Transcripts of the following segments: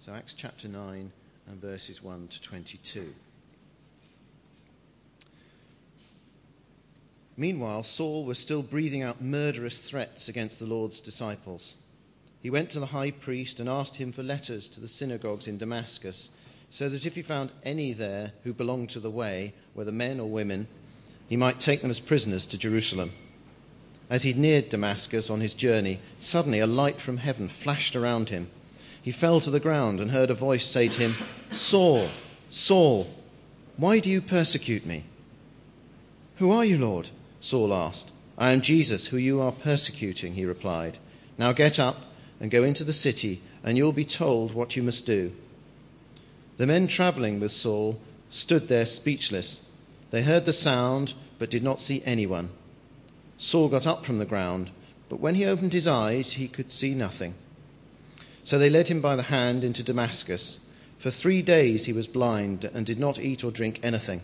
So Acts chapter 9 and verses 1 to 22. Meanwhile, Saul was still breathing out murderous threats against the Lord's disciples. He went to the high priest and asked him for letters to the synagogues in Damascus, so that if he found any there who belonged to the way, whether men or women, he might take them as prisoners to Jerusalem. As he neared Damascus on his journey, suddenly a light from heaven flashed around him. He fell to the ground and heard a voice say to him, "Saul, Saul, why do you persecute me?" "Who are you, Lord?" Saul asked. "I am Jesus, who you are persecuting," he replied. "Now get up and go into the city, and you will be told what you must do." The men travelling with Saul stood there speechless. They heard the sound, but did not see anyone. Saul got up from the ground, but when he opened his eyes, he could see nothing. So they led him by the hand into Damascus. For 3 days he was blind and did not eat or drink anything.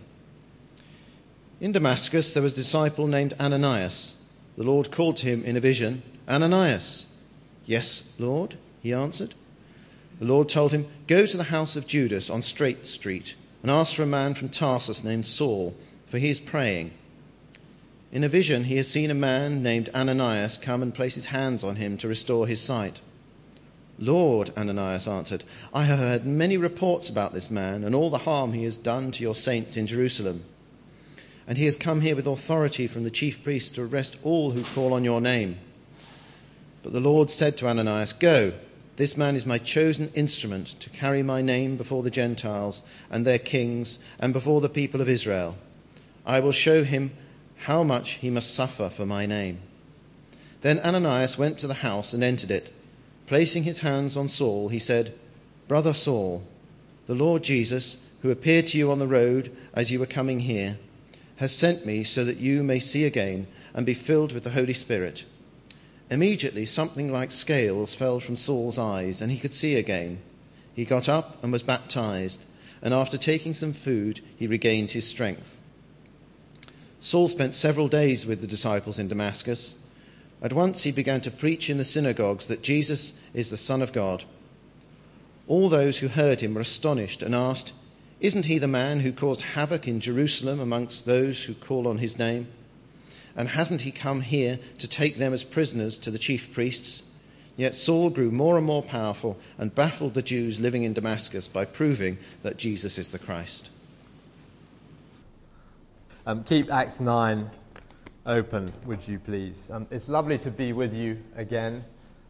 In Damascus there was a disciple named Ananias. The Lord called to him in a vision, "Ananias." "Yes, Lord," he answered. The Lord told him, "Go to the house of Judas on Straight Street and ask for a man from Tarsus named Saul, for he is praying. In a vision he has seen a man named Ananias come and place his hands on him to restore his sight." "Lord," Ananias answered, "I have heard many reports about this man and all the harm he has done to your saints in Jerusalem. And he has come here with authority from the chief priests to arrest all who call on your name." But the Lord said to Ananias, "Go, this man is my chosen instrument to carry my name before the Gentiles and their kings and before the people of Israel. I will show him how much he must suffer for my name." Then Ananias went to the house and entered it. Placing his hands on Saul, he said, "Brother Saul, the Lord Jesus, who appeared to you on the road as you were coming here, has sent me so that you may see again and be filled with the Holy Spirit." Immediately something like scales fell from Saul's eyes, and he could see again. He got up and was baptized, and after taking some food, he regained his strength. Saul spent several days with the disciples in Damascus. At once he began to preach in the synagogues that Jesus is the Son of God. All those who heard him were astonished and asked, "Isn't he the man who caused havoc in Jerusalem amongst those who call on his name? And hasn't he come here to take them as prisoners to the chief priests?" Yet Saul grew more and more powerful and baffled the Jews living in Damascus by proving that Jesus is the Christ. Keep Acts 9 open, would you please? It's lovely to be with you again.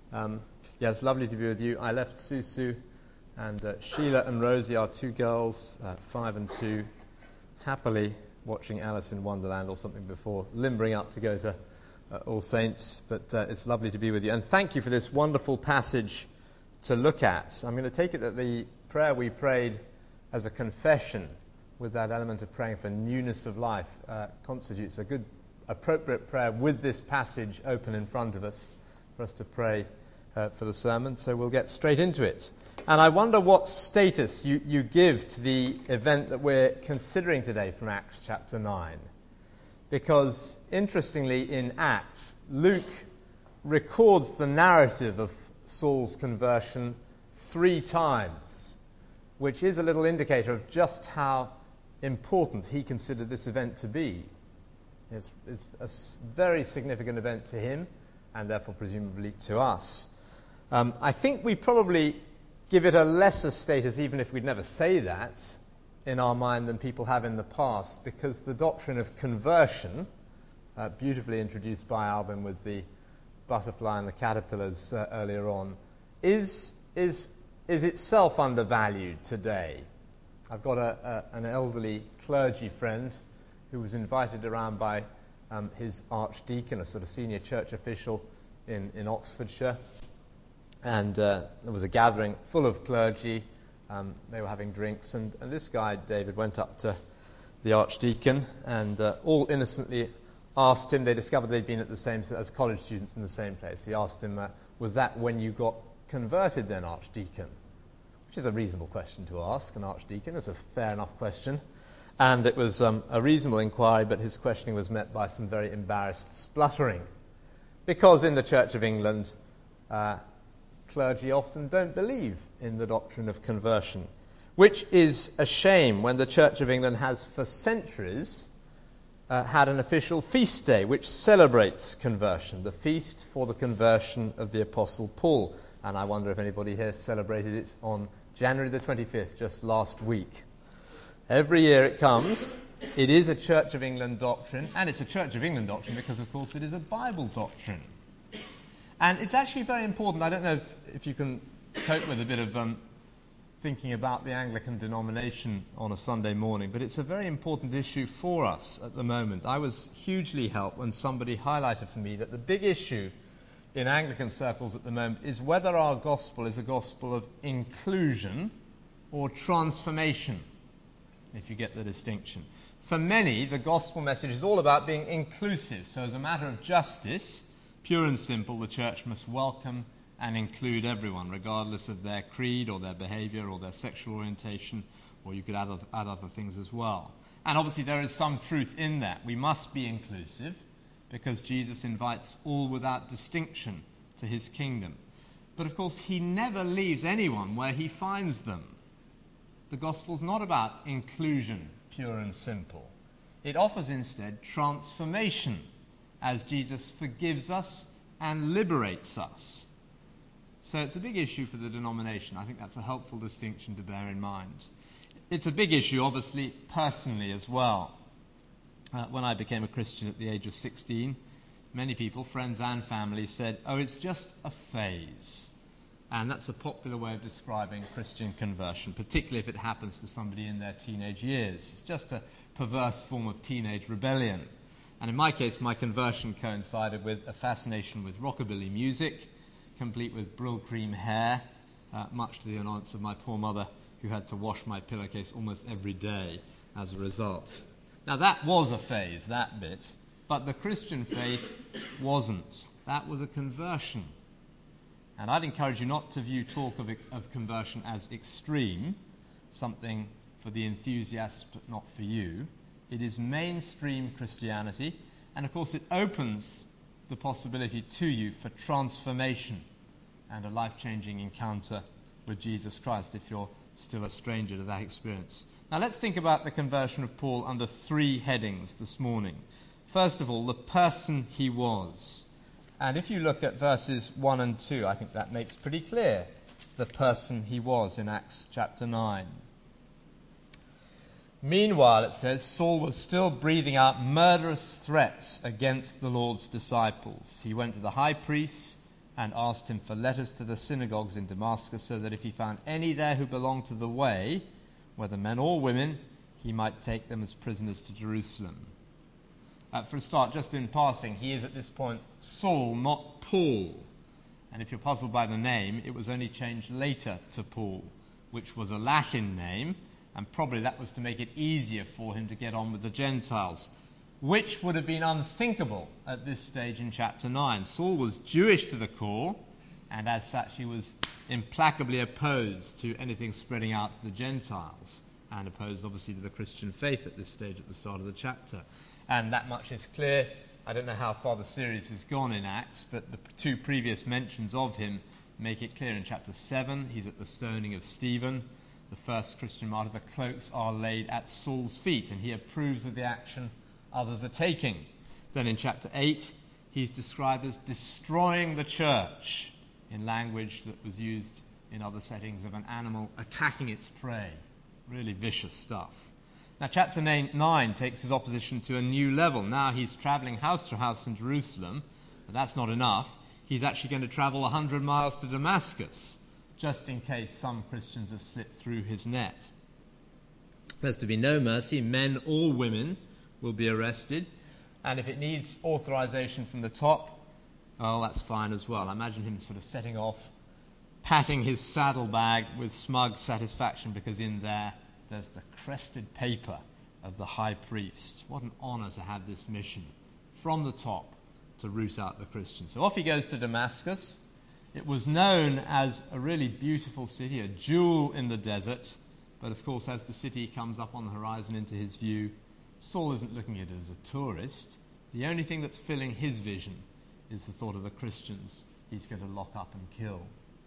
It's lovely to be with you. I left Susu and Sheila and Rosie, our 2 girls, 5 and 2, happily watching Alice in Wonderland or something before limbering up to go to All Saints. But it's lovely to be with you. And thank you for this wonderful passage to look at. I'm going to take it that the prayer we prayed as a confession, with that element of praying for newness of life, constitutes a good, appropriate prayer with this passage open in front of us for us to pray for the sermon. So we'll get straight into it. And I wonder what status you give to the event that we're considering today from Acts chapter 9. Because, interestingly, in Acts, Luke records the narrative of Saul's conversion 3 times, which is a little indicator of just how important he considered this event to be. It's a very significant event to him, and therefore presumably to us. I think we probably give it a lesser status, even if we'd never say that, in our mind than people have in the past, because the doctrine of conversion, beautifully introduced by Albin with the butterfly and the caterpillars earlier on, is itself undervalued today. I've got an elderly clergy friend who was invited around by his archdeacon, a sort of senior church official in Oxfordshire. And there was a gathering full of clergy. They were having drinks. And this guy, David, went up to the archdeacon and all innocently asked him, they discovered they'd been at the same, as college students in the same place. He asked him, was that when you got converted then, archdeacon? Which is a reasonable question to ask an archdeacon. It's a fair enough question. And it was a reasonable inquiry, but his questioning was met by some very embarrassed spluttering. Because in the Church of England, clergy often don't believe in the doctrine of conversion, which is a shame when the Church of England has for centuries had an official feast day which celebrates conversion, the feast for the conversion of the Apostle Paul. And I wonder if anybody here celebrated it on January the 25th, just last week. Every year it comes. It is a Church of England doctrine, and it's a Church of England doctrine because, of course, it is a Bible doctrine. And it's actually very important. I don't know if you can cope with a bit of thinking about the Anglican denomination on a Sunday morning, but it's a very important issue for us at the moment. I was hugely helped when somebody highlighted for me that the big issue in Anglican circles at the moment is whether our gospel is a gospel of inclusion or transformation, if you get the distinction. For many, the gospel message is all about being inclusive. So as a matter of justice, pure and simple, the church must welcome and include everyone, regardless of their creed or their behavior or their sexual orientation, or you could add other things as well. And obviously there is some truth in that. We must be inclusive because Jesus invites all without distinction to his kingdom. But of course, he never leaves anyone where he finds them. The gospel's not about inclusion, pure and simple. It offers instead transformation as Jesus forgives us and liberates us. So it's a big issue for the denomination. I think that's a helpful distinction to bear in mind. It's a big issue, obviously, personally as well. When I became a Christian at the age of 16, many people, friends and family, said, "Oh, it's just a phase." And that's a popular way of describing Christian conversion, particularly if it happens to somebody in their teenage years. It's just a perverse form of teenage rebellion. And in my case, my conversion coincided with a fascination with rockabilly music, complete with Brill-cream hair, much to the annoyance of my poor mother, who had to wash my pillowcase almost every day as a result. Now, that was a phase, that bit, but the Christian faith wasn't. That was a conversion. And I'd encourage you not to view talk of conversion as extreme, something for the enthusiasts but not for you. It is mainstream Christianity, and of course it opens the possibility to you for transformation and a life-changing encounter with Jesus Christ if you're still a stranger to that experience. Now let's think about the conversion of Paul under three headings this morning. First of all, the person he was. And if you look at verses 1 and 2, I think that makes pretty clear the person he was in Acts chapter 9. Meanwhile, it says, Saul was still breathing out murderous threats against the Lord's disciples. He went to the high priest and asked him for letters to the synagogues in Damascus, so that if he found any there who belonged to the way, whether men or women, he might take them as prisoners to Jerusalem. For a start, just in passing, he is at this point Saul, not Paul. And if you're puzzled by the name, it was only changed later to Paul, which was a Latin name, and probably that was to make it easier for him to get on with the Gentiles, which would have been unthinkable at this stage in chapter 9. Saul was Jewish to the core, and as such he was implacably opposed to anything spreading out to the Gentiles, and opposed obviously to the Christian faith at this stage at the start of the chapter. And that much is clear. I don't know how far the series has gone in Acts, but the two previous mentions of him make it clear. In chapter 7, he's at the stoning of Stephen, the first Christian martyr. The cloaks are laid at Saul's feet, and he approves of the action others are taking. Then in chapter 8, he's described as destroying the church, in language that was used in other settings of an animal attacking its prey. Really vicious stuff. Now, chapter 9 takes his opposition to a new level. Now he's traveling house to house in Jerusalem, but that's not enough. He's actually going to travel 100 miles to Damascus, just in case some Christians have slipped through his net. There's to be no mercy. Men or women will be arrested. And if it needs authorization from the top, well, that's fine as well. I imagine him sort of setting off, patting his saddlebag with smug satisfaction, because in there's the crested paper of the high priest. What an honor to have this mission from the top to root out the Christians. So off he goes to Damascus. It was known as a really beautiful city, a jewel in the desert. But of course, as the city comes up on the horizon into his view, Saul isn't looking at it as a tourist. The only thing that's filling his vision is the thought of the Christians he's going to lock up and kill.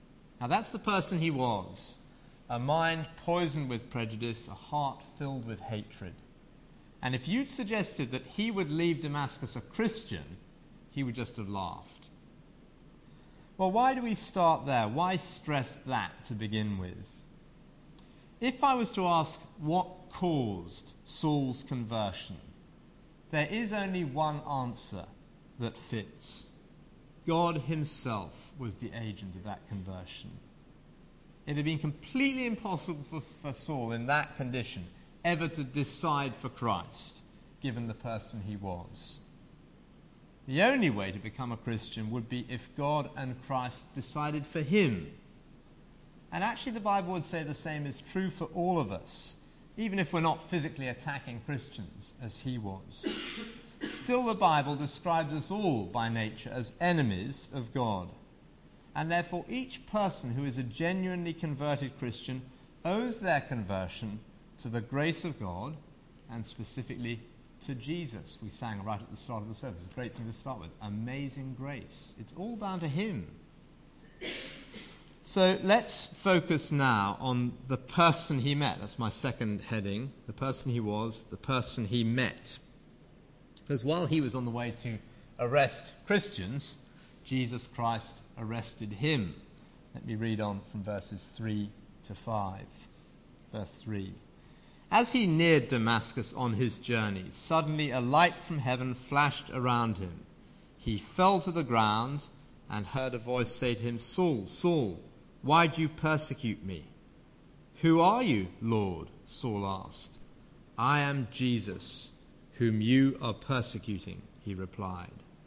Now that's the person he was. A mind poisoned with prejudice, a heart filled with hatred. And if you'd suggested that he would leave Damascus a Christian, he would just have laughed. Well, why do we start there? Why stress that to begin with? If I was to ask what caused Saul's conversion, there is only one answer that fits. God himself was the agent of that conversion. It had been completely impossible for Saul in that condition ever to decide for Christ, given the person he was. The only way to become a Christian would be if God and Christ decided for him. And actually the Bible would say the same is true for all of us, even if we're not physically attacking Christians as he was. Still, the Bible describes us all by nature as enemies of God. And therefore each person who is a genuinely converted Christian owes their conversion to the grace of God and specifically to Jesus. We sang right at the start of the service. It's a great thing to start with. Amazing grace. It's all down to him. So let's focus now on the person he met. That's my second heading. The person he was, the person he met. Because while he was on the way to arrest Christians, Jesus Christ arrested him. Let me read on from verses 3 to 5. Verse 3. As he neared Damascus on his journey, suddenly a light from heaven flashed around him. He fell to the ground and heard a voice say to him, "Saul, Saul, why do you persecute me?" "Who are you, Lord?" Saul asked. "I am Jesus, whom you are persecuting," he replied.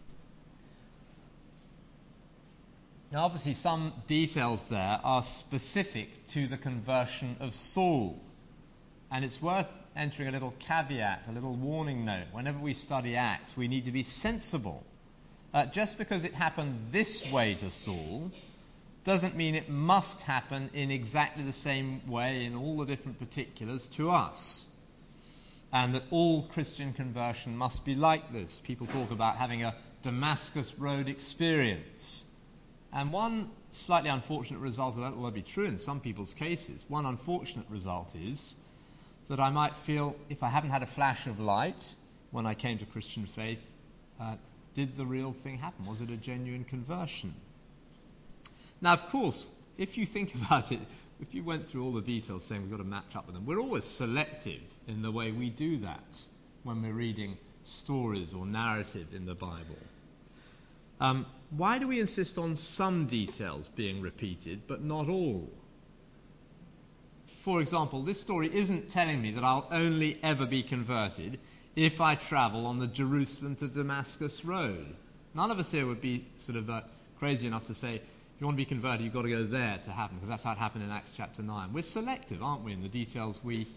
Now, obviously, some details there are specific to the conversion of Saul. And it's worth entering a little caveat, a little warning note. Whenever we study Acts, we need to be sensible. Just because it happened this way to Saul doesn't mean it must happen in exactly the same way in all the different particulars to us. And that all Christian conversion must be like this. People talk about having a Damascus Road experience. And one slightly unfortunate result of that will be true in some people's cases. One unfortunate result is that I might feel, if I haven't had a flash of light when I came to Christian faith, did the real thing happen? Was it a genuine conversion? Now, of course, if you think about it, if you went through all the details saying we've got to match up with them, we're always selective in the way we do that when we're reading stories or narrative in the Bible. Why do we insist on some details being repeated, but not all? For example, this story isn't telling me that I'll only ever be converted if I travel on the Jerusalem to Damascus road. None of us here would be sort of crazy enough to say, if you want to be converted, you've got to go there to happen, because that's how it happened in Acts chapter 9. We're selective, aren't we, in the details we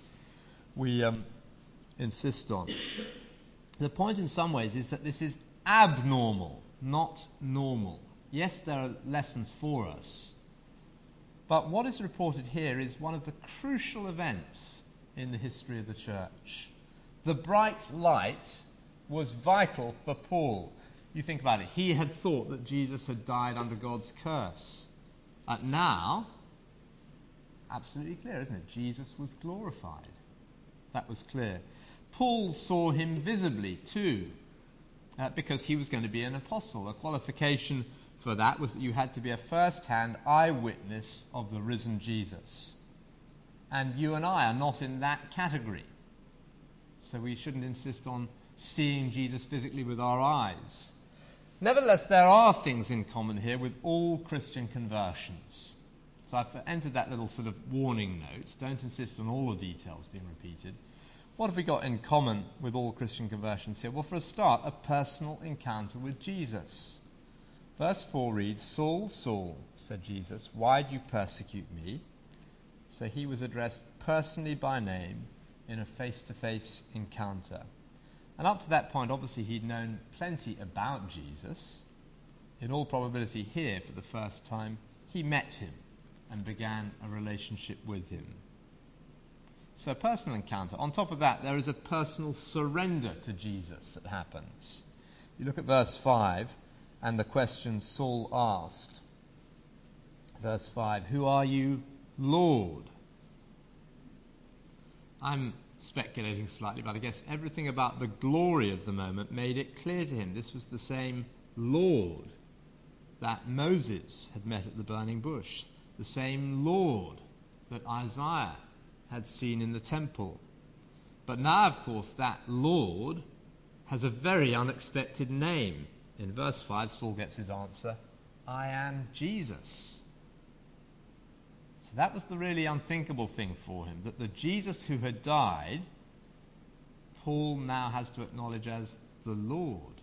insist on. The point in some ways is that this is abnormal, not normal. Yes, there are lessons for us. But what is reported here is one of the crucial events in the history of the church. The bright light was vital for Paul. You think about it. He had thought that Jesus had died under God's curse. Now, absolutely clear, isn't it? Jesus was glorified. That was clear. Paul saw him visibly too, because he was going to be an apostle. A qualification for that was that you had to be a first-hand eyewitness of the risen Jesus. And you and I are not in that category. So we shouldn't insist on seeing Jesus physically with our eyes. Nevertheless, there are things in common here with all Christian conversions. So I've entered that little sort of warning note. Don't insist on all the details being repeated. What have we got in common with all Christian conversions here? Well, for a start, a personal encounter with Jesus. Verse 4 reads, "Saul, Saul, said Jesus, why do you persecute me?" So he was addressed personally by name in a face-to-face encounter. And up to that point, obviously, he'd known plenty about Jesus. In all probability here, for the first time, he met him and began a relationship with him. So personal encounter. On top of that, there is a personal surrender to Jesus that happens. You look at verse 5 and the question Saul asked. Verse 5, "Who are you, Lord?" I'm speculating slightly, but I guess everything about the glory of the moment made it clear to him this was the same Lord that Moses had met at the burning bush, the same Lord that Isaiah had seen in the temple. But now, of course, that Lord has a very unexpected name. In verse 5, Saul gets his answer, "I am Jesus." So that was the really unthinkable thing for him, that the Jesus who had died, Paul now has to acknowledge as the Lord.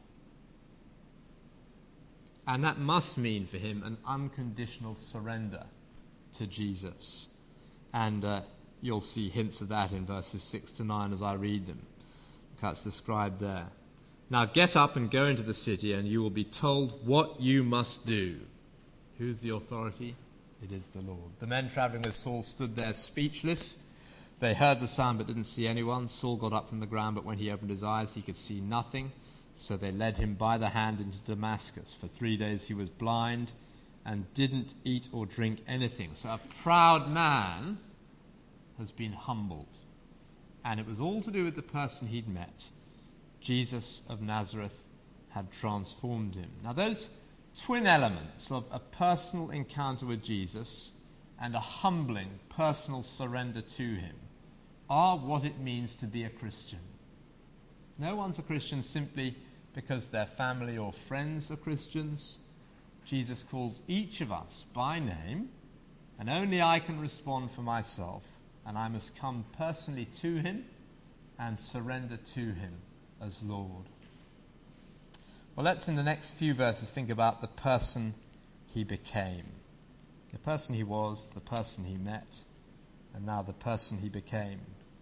And that must mean for him an unconditional surrender to Jesus. And you'll see hints of that in verses 6 to 9 as I read them. That's described there. "Now get up and go into the city, and you will be told what you must do." Who's the authority? It is the Lord. The men traveling with Saul stood there speechless. They heard the sound but didn't see anyone. Saul got up from the ground, but when he opened his eyes, he could see nothing. So they led him by the hand into Damascus. For 3 days he was blind and didn't eat or drink anything. So a proud man has been humbled. And it was all to do with the person he'd met. Jesus of Nazareth had transformed him. Now those twin elements of a personal encounter with Jesus and a humbling personal surrender to him are what it means to be a Christian. No one's a Christian simply because their family or friends are Christians. Jesus calls each of us by name, and only I can respond for myself, and I must come personally to him and surrender to him as Lord. Well, let's in the next few verses think about the person he became. The person he was, the person he met, and now the person he became.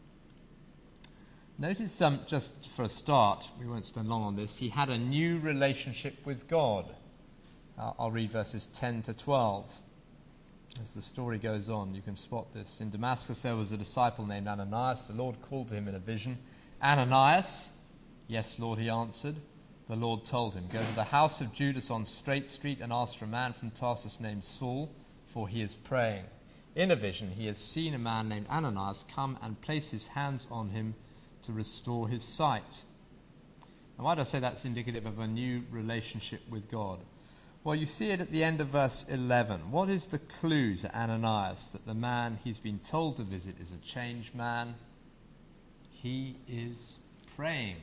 Notice, just for a start, we won't spend long on this, he had a new relationship with God. I'll read verses 10 to 12. As the story goes on, you can spot this. "In Damascus there was a disciple named Ananias. The Lord called to him in a vision. 'Ananias?' 'Yes, Lord,' he answered. The Lord told him, 'Go to the house of Judas on Straight Street and ask for a man from Tarsus named Saul, for he is praying. In a vision he has seen a man named Ananias come and place his hands on him to restore his sight.'" Now why do I say that's indicative of a new relationship with God? Well, you see it at the end of verse 11. What is the clue to Ananias that the man he's been told to visit is a changed man? He is praying.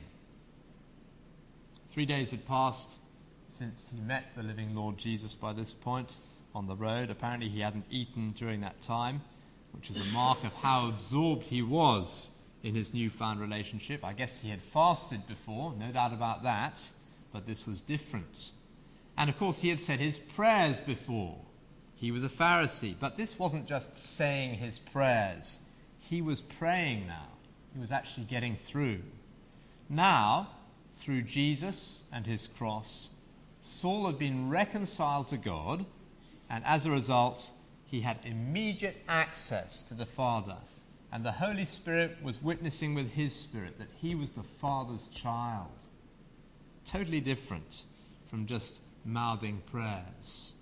3 days had passed since he met the living Lord Jesus by this point on the road. Apparently he hadn't eaten during that time, which is a mark of how absorbed he was in his newfound relationship. I guess he had fasted before, no doubt about that, but this was different. And of course he had said his prayers before. He was a Pharisee, but this wasn't just saying his prayers. He was praying now. He was actually getting through. Now, through Jesus and his cross, Saul had been reconciled to God, and as a result, he had immediate access to the Father. And the Holy Spirit was witnessing with his spirit that he was the Father's child. Totally different from just mouthing prayers.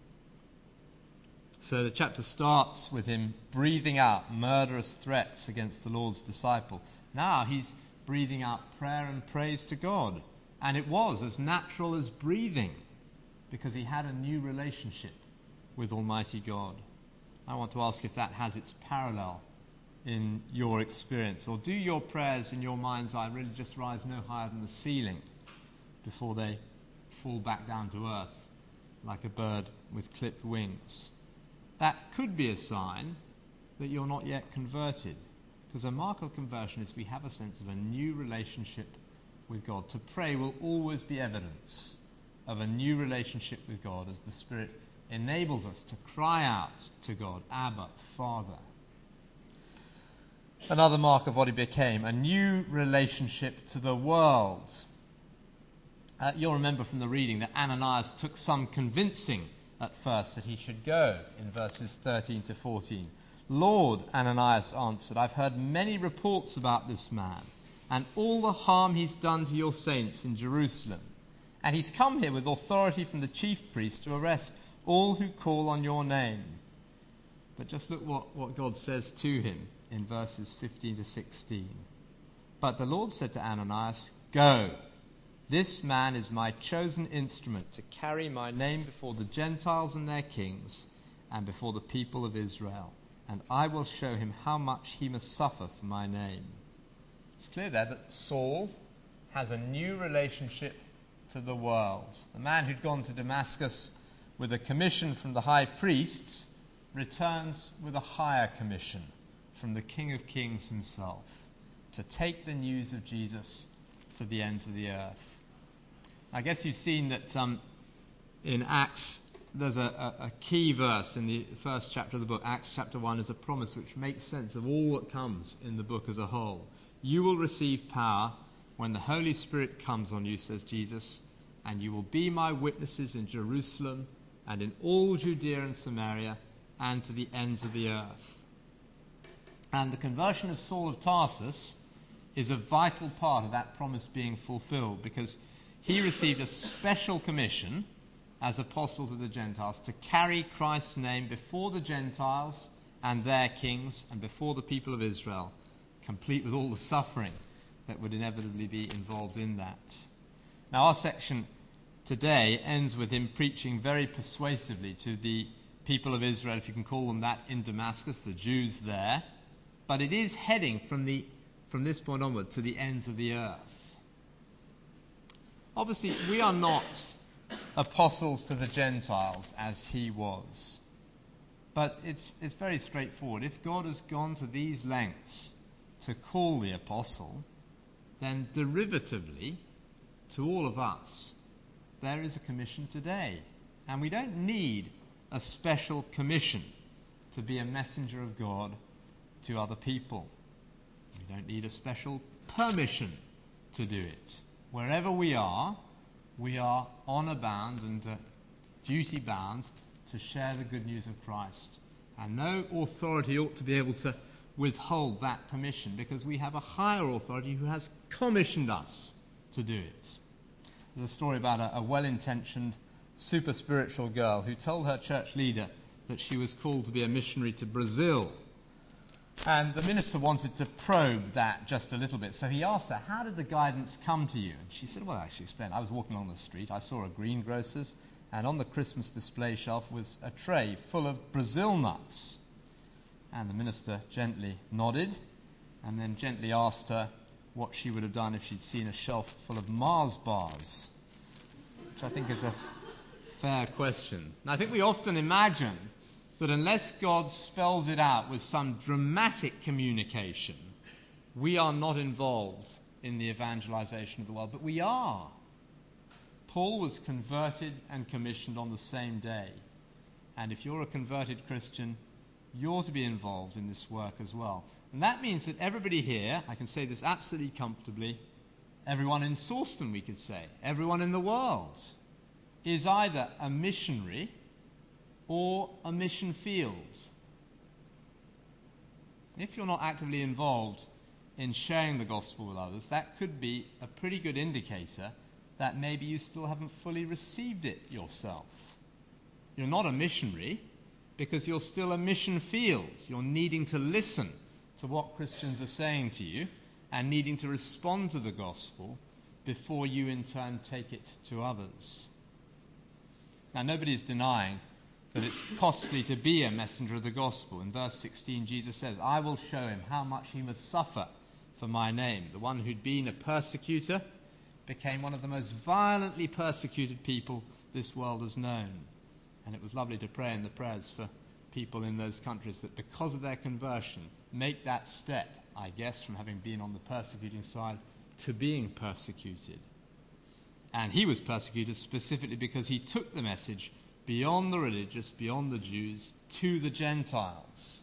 So the chapter starts with him breathing out murderous threats against the Lord's disciple. Now he's breathing out prayer and praise to God. And it was as natural as breathing because he had a new relationship with Almighty God. I want to ask if that has its parallel in your experience. Or do your prayers in your mind's eye really just rise no higher than the ceiling before they fall back down to earth like a bird with clipped wings? That could be a sign that you're not yet converted, because a mark of conversion is we have a sense of a new relationship with God. To pray will always be evidence of a new relationship with God as the Spirit enables us to cry out to God, Abba, Father. Another mark of what he became, a new relationship to the world. You'll remember from the reading that Ananias took some convincing at first that he should go in verses 13 to 14. "Lord," Ananias answered, "I've heard many reports about this man and all the harm he's done to your saints in Jerusalem. And he's come here with authority from the chief priest to arrest all who call on your name. But just look what God says to him in verses 15 to 16. But the Lord said to Ananias, "Go, this man is my chosen instrument to carry my name before the Gentiles and their kings and before the people of Israel, and I will show him how much he must suffer for my name." It's clear there that Saul has a new relationship to the world. The man who'd gone to Damascus with a commission from the high priests returns with a higher commission from the King of Kings himself to take the news of Jesus to the ends of the earth. I guess you've seen that in Acts there's a key verse in the first chapter of the book. Acts chapter 1 is a promise which makes sense of all that comes in the book as a whole. "You will receive power when the Holy Spirit comes on you," says Jesus, "and you will be my witnesses in Jerusalem and in all Judea and Samaria and to the ends of the earth." And the conversion of Saul of Tarsus is a vital part of that promise being fulfilled, because he received a special commission as apostle to the Gentiles to carry Christ's name before the Gentiles and their kings and before the people of Israel, complete with all the suffering that would inevitably be involved in that. Now, our section today ends with him preaching very persuasively to the people of Israel, if you can call them that, in Damascus, the Jews there. But it is heading from this point onward to the ends of the earth. Obviously, we are not apostles to the Gentiles as he was. But it's very straightforward. If God has gone to these lengths to call the apostle, then derivatively, to all of us, there is a commission today. And we don't need a special commission to be a messenger of God to other people. We don't need a special permission to do it. Wherever we are honor bound and duty bound to share the good news of Christ. And no authority ought to be able to withhold that permission, because we have a higher authority who has commissioned us to do it. There's a story about a well-intentioned, super spiritual girl who told her church leader that she was called to be a missionary to Brazil. And the minister wanted to probe that just a little bit. So he asked her, "How did the guidance come to you?" And she said, "Well, she explained, I was walking along the street, I saw a greengrocer's, and on the Christmas display shelf was a tray full of Brazil nuts." And the minister gently nodded, and then gently asked her what she would have done if she'd seen a shelf full of Mars bars, which I think is a fair question. And I think we often imagine that unless God spells it out with some dramatic communication, we are not involved in the evangelization of the world. But we are. Paul was converted and commissioned on the same day. And if you're a converted Christian, you're to be involved in this work as well. And that means that everybody here, I can say this absolutely comfortably, everyone in Sawston, we could say, everyone in the world, is either a missionary or a mission field. If you're not actively involved in sharing the gospel with others, that could be a pretty good indicator that maybe you still haven't fully received it yourself. You're not a missionary because you're still a mission field. You're needing to listen to what Christians are saying to you and needing to respond to the gospel before you in turn take it to others. Now, nobody's denying that it's costly to be a messenger of the gospel. In verse 16, Jesus says, "I will show him how much he must suffer for my name." The one who'd been a persecutor became one of the most violently persecuted people this world has known. And it was lovely to pray in the prayers for people in those countries that because of their conversion make that step, I guess, from having been on the persecuting side to being persecuted. And he was persecuted specifically because he took the message beyond the religious, beyond the Jews, to the Gentiles.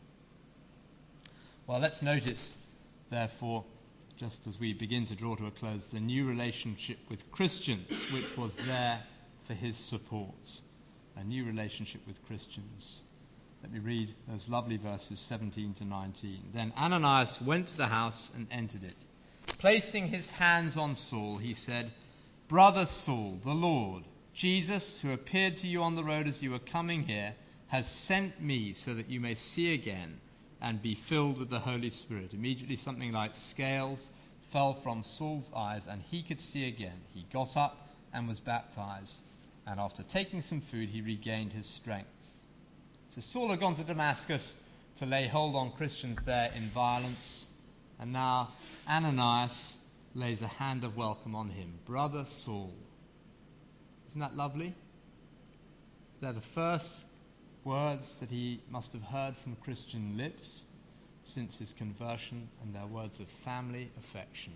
Well, let's notice, therefore, just as we begin to draw to a close, the new relationship with Christians, which was there for his support. A new relationship with Christians. Let me read those lovely verses 17 to 19. "Then Ananias went to the house and entered it. Placing his hands on Saul, he said, 'Brother Saul, the Lord, Jesus, who appeared to you on the road as you were coming here, has sent me so that you may see again and be filled with the Holy Spirit." Immediately something like scales fell from Saul's eyes and he could see again. He got up and was baptized, and after taking some food he regained his strength. So Saul had gone to Damascus to lay hold on Christians there in violence, and now Ananias lays a hand of welcome on him. Brother Saul. Isn't that lovely? They're the first words that he must have heard from Christian lips since his conversion, and they're words of family affection.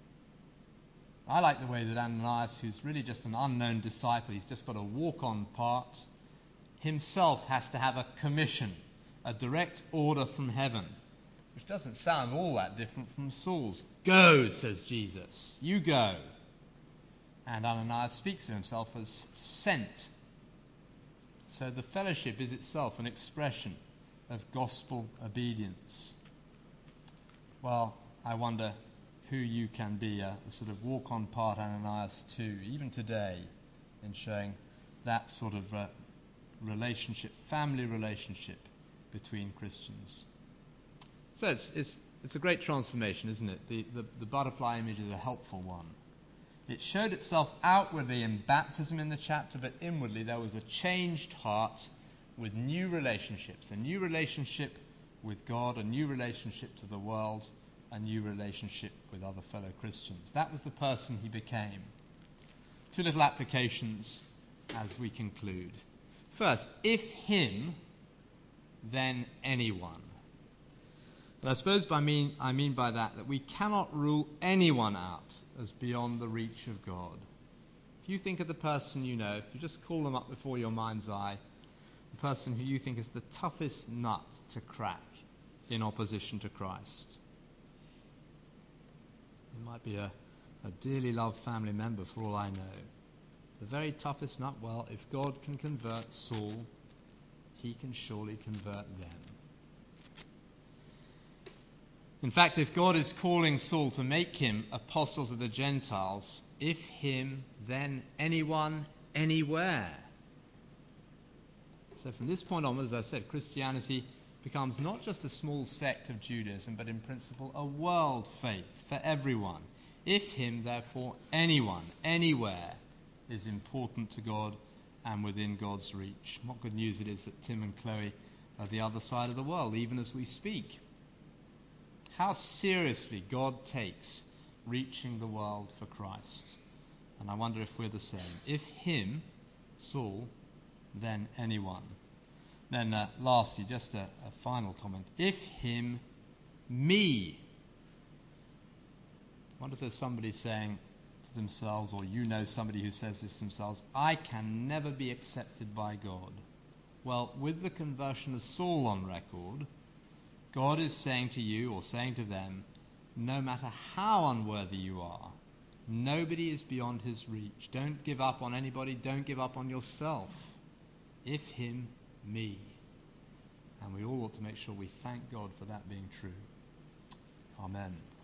I like the way that Ananias, who's really just an unknown disciple, he's just got a walk-on part, himself has to have a commission, a direct order from heaven, which doesn't sound all that different from Saul's. "Go," says Jesus, "you go." And Ananias speaks of himself as sent. So the fellowship is itself an expression of gospel obedience. Well, I wonder who you can be a sort of walk-on part Ananias to, even today, in showing that sort of relationship, family relationship between Christians. So it's a great transformation, isn't it? The butterfly image is a helpful one. It showed itself outwardly in baptism in the chapter, but inwardly there was a changed heart with new relationships, a new relationship with God, a new relationship to the world, a new relationship with other fellow Christians. That was the person he became. Two little applications as we conclude. First, if him, then anyone. And I suppose I mean by that we cannot rule anyone out as beyond the reach of God. If you think of the person you know, if you just call them up before your mind's eye, the person who you think is the toughest nut to crack in opposition to Christ. It might be a dearly loved family member for all I know. The very toughest nut, well, if God can convert Saul, he can surely convert them. In fact, if God is calling Saul to make him apostle to the Gentiles, if him, then anyone, anywhere. So from this point onwards, as I said, Christianity becomes not just a small sect of Judaism, but in principle a world faith for everyone. If him, therefore, anyone, anywhere, is important to God and within God's reach. What good news it is that Tim and Chloe are the other side of the world, even as we speak. How seriously God takes reaching the world for Christ. And I wonder if we're the same. If him, Saul, then anyone. Then lastly, just a final comment. If him, me. I wonder if there's somebody saying to themselves, or you know somebody who says this to themselves, "I can never be accepted by God." Well, with the conversion of Saul on record, God is saying to you, or saying to them, no matter how unworthy you are, nobody is beyond his reach. Don't give up on anybody. Don't give up on yourself. If him, me. And we all ought to make sure we thank God for that being true. Amen.